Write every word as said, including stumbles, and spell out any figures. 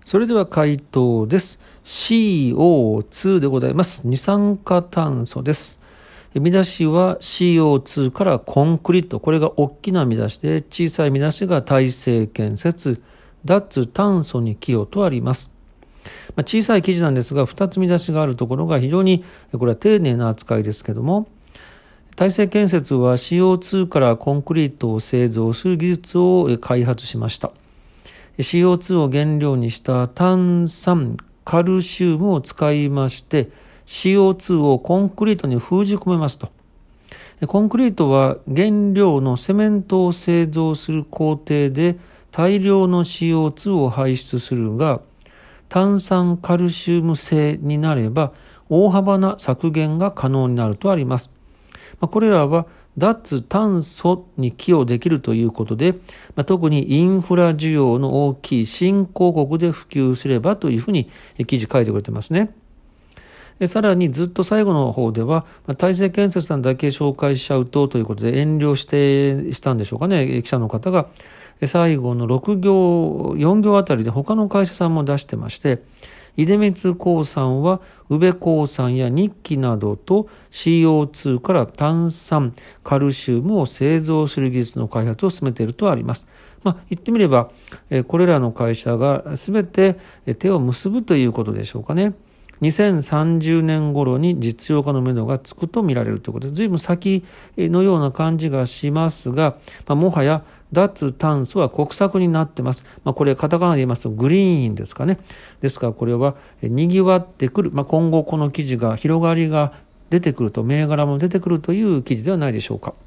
それでは回答です。シーオーツー でございます。二酸化炭素です。見出しは シーオーツー からコンクリート。これが大きな見出しで、小さい見出しが体制建設、脱炭素に寄与とあります。まあ、小さい記事なんですが、二つ見出しがあるところが非常に、これは丁寧な扱いですけども、体制建設は シーオーツー からコンクリートを製造する技術を開発しました。シーオーツー を原料にした炭酸カルシウムを使いまして シーオーツー をコンクリートに封じ込めますと。コンクリートは原料のセメントを製造する工程で大量の シーオーツー を排出するが、炭酸カルシウム製になれば大幅な削減が可能になるとあります。これらは脱炭素に寄与できるということで、特にインフラ需要の大きい新興国で普及すればというふうに記事書いてくれてますね。さらにずっと最後の方では、体制建設さんだけ紹介しちゃうとということで遠慮してしたんでしょうかね、記者の方が。最後のろく行、よん行あたりで他の会社さんも出してまして、出光興産は宇部興産や日揮などと シーオーツー から炭酸カルシウムを製造する技術の開発を進めているとあります。まあ、言ってみれば、これらの会社が全て手を結ぶということでしょうかね。にせんさんじゅうねん頃に実用化のめどがつくと見られるということで、随分先のような感じがしますが、まあ、もはや脱炭素は国策になってます。まあ、これカタカナで言いますとグリーンですかね。ですからこれは賑わってくる、まあ、今後この記事が広がりが出てくると、銘柄も出てくるという記事ではないでしょうか。